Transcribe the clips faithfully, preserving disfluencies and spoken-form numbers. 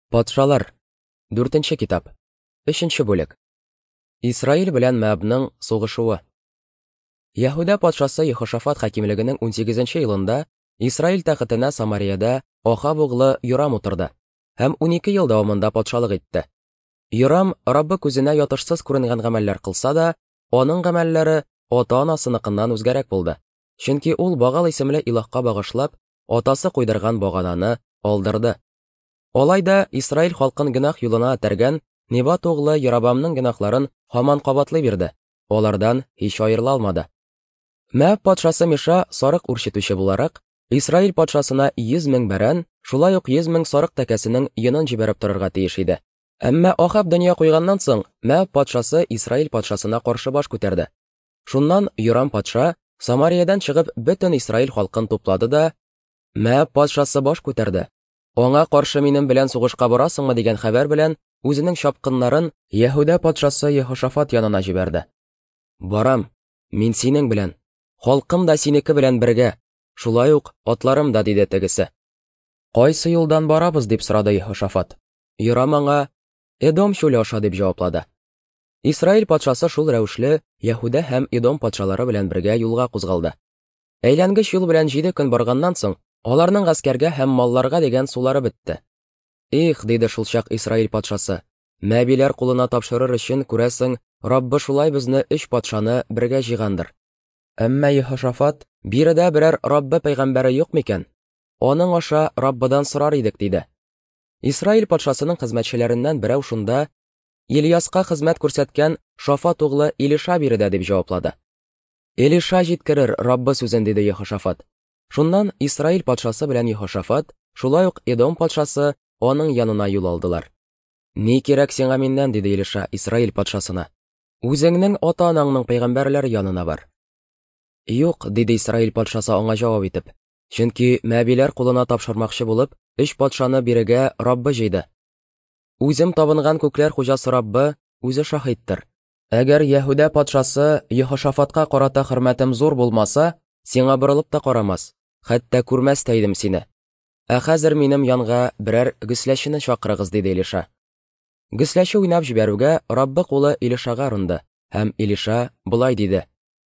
Патшалар. Дүртенче китап. Өченче бүлек. Исраил белән Мәбнең сугышуы. Яһүдә патшасы Йехошафат хакимлегенең унсигезенче елында Исраил тәхетенә Самарияда Ахаб углы Йорам утырды һәм унике ел дәвамында патшалык итте. Йорам Раббы күзенә ятышсыз күренгән гамәлләр кылса да, аның гамәлләре ата-анасыныкыннан үзгәрәк булды. Чөнки ул Багал исемле илаһка багышлап, атасы куйдырган багананы алдырды. Алай да Исраил халкын гөнаһ юлына этәргән Небат углы Яробамның гөнаһларын һаман кабатлый бирде. Алардан һич аерыла алмады. Мәб патшасы Миша сарык үрчетүче буларак, Исраил патшасына йөз мең бәрән, шулай ук йөз мең сарык тәкәсенең йонын җибәреп торырга тиеш иде. Әмма Ахаб дөнья куйганнан соң, Мәб патшасы Исраил патшасына каршы баш күтәрде. Шуннан Йорам патша Самариядан чыгып бөтен Исраил халкын туплады да, Мәб патшасы баш күтәрде. Аңа каршы минем белән сугышка барасыңмы дигән хәбәр белән үзенең чапкыннарын Яһүдә патшасы Йехошафат янына җибәрде. Барам, мин синең белән, халкым да синеке белән бергә, шулай ук атларым да, диде тегесе. Кайсы юлдан барабыз, дип сорады Йехошафат. Йорам аңа Эдом чүле аша дип җаваплады. Исраил патшасы шул рәвешле Яһүдә һәм Эдом патшалары белән бергә юлга кузгалды. Әйләнгеч юл белән җиде көн барганнан соң, аларның гаскәргә һәм малларга дигән сулары бетте. Их, диде шул чак Исраил патшасы, Мәбиләр кулына тапшырыр өчен, күрәсең, Раббы шулай безне өч патшаны бергә җыйгандыр. Әмма Йехошафат, биредә берәр Раббы пәйгамбәре юк микән? Аның аша Раббыдан сорар идек, диде. Исраил патшасының хезмәтчеләреннән берәү шунда Ильяска хезмәт күрсәткән Шафат углы Илиша биредә, дип җаваплады. Илиша җиткерер Раббы сүзен, диде Йехошафат. Шуннан Исраил патшасы белән Йехошафат, шулай ук Эдом патшасы аның янына юл алдылар. Ни кирәк сиңа миннән, диде Илиша Исраил патшасына. Үзеңнең ата-анаңның пәйгамбәрләре янына бар. Юк, диде Исраил патшасы аңа җавап итеп. Чөнки Мәбиләр кулына тапшырмакчы булып, өч патшаны бирегә Раббы җыйды. Үзем табынган күкләр хуҗасы Раббы үзе шаһиттер. Әгәр Яһүдә патшасы Йехошафатка карата хөрмәтем зур булмаса, сиңа борылып та карамас, хәтта күрмәс тә идем сине. Ә хәзер минем янга берәр гөсләчене чакырыгыз, диде Илиша. Гөсләче уйнап җибәрүгә Раббы кулы Илишага рынды, һәм Илиша булай диде.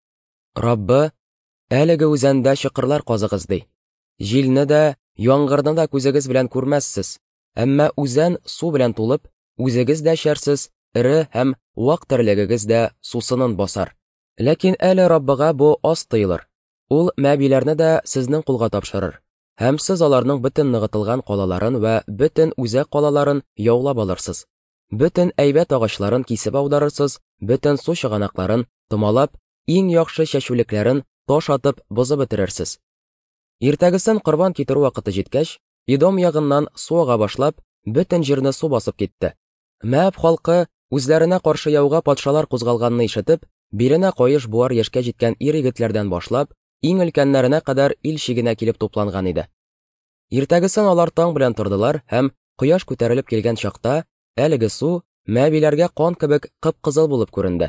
Раббы, әлеге үзәндә чокырлар казыгыз, ди. Җилне дә, яңгырны да күзегез белән күрмәссез, әмма үзән су белән тулып, үзегез дә эчәрсез, эре һәм вак терлегегез дә сусынын басар. Ләкин әле Раббыга бу аз тыелыр. Ул Мәбиләрне дә сезнең кулга тапшырыр, һәм сез аларның бөтен ныгытылган калаларын вә бөтен үзәк калаларын яулап алырсыз. Бөтен әйбәт агачларын кисеп аударырсыз, бөтен су чыганакларын томалап, иң яхшы чәчүлекләрен таш атып бозып бетерерсез. Иртәгесен корбан китерү вакыты җиткәч, Эдом ягыннан суга башлап, бөтен җирне су басып китте. Мәб халкы үзләренә каршы яуга патшалар кузгалганны ишетеп, биленә каеш буар яшькә җиткән ир-егетләрдән башлап, иң өлкәннәренә кадәр ил чигенә килеп тупланган иде. Иртәгесен алар таң белән тордылар һәм кояш күтәрелеп килгән чакта, әлеге су Мәбиләргә кан кебек кып-кызыл булып күренде.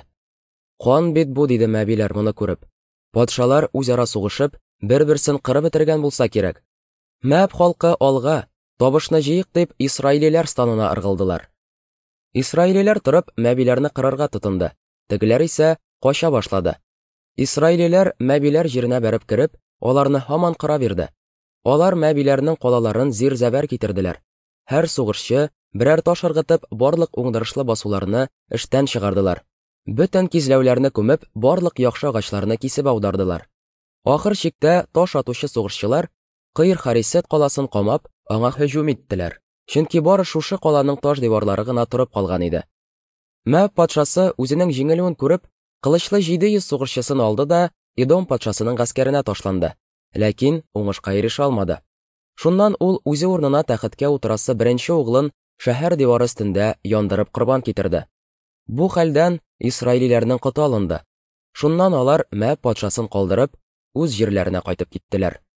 Кан бит бу, диде Мәбиләр моны күреп. Патшалар үзара сугышып, бер-берсен кырып бетергән булса кирәк. Мәб халкы алга, табышны җыйык дип Исраилиләр станына ыргылдылар. Исраилиләр торып Мәбиләрне кырырга тотынды. Тегеләр исә кача башлады. Исраилиләр Мәбиләр җиренә бәреп кереп, аларны һаман кыра бирде. Алар Мәбиләрнең калаларын зир-зәбәр китерделәр. Һәр сугышчы берәр таш ыргытып барлык уңдырышлы басуларны эштән чыгардылар. Бөтен кизләүләрне күмеп, барлык яхшы агачларны кисеп аудардылар. Ахыр чиктә таш атучы сугышчылар Кыйр Харисет каласын камап, аңа һөҗүм иттеләр. Чөнки бары шушы каланың таш диварлары гына турып калган иде. Мәб патшасы үзенең җиңелүен күреп, кылычлы җиде йөз сугышчысын алды да Эдом патшасының гаскәренә ташланды. Ләкин уңышка ирешә алмады. Шуннан ул үзе урынына тәхеткә утырасы беренче углын шәһәр дивары өстендә яндырып корбан китерде. Бу хәлдән Исраилиләрнең коты алынды. Шуннан алар Мәб патшасын калдырып, үз җирләренә кайтып киттеләр.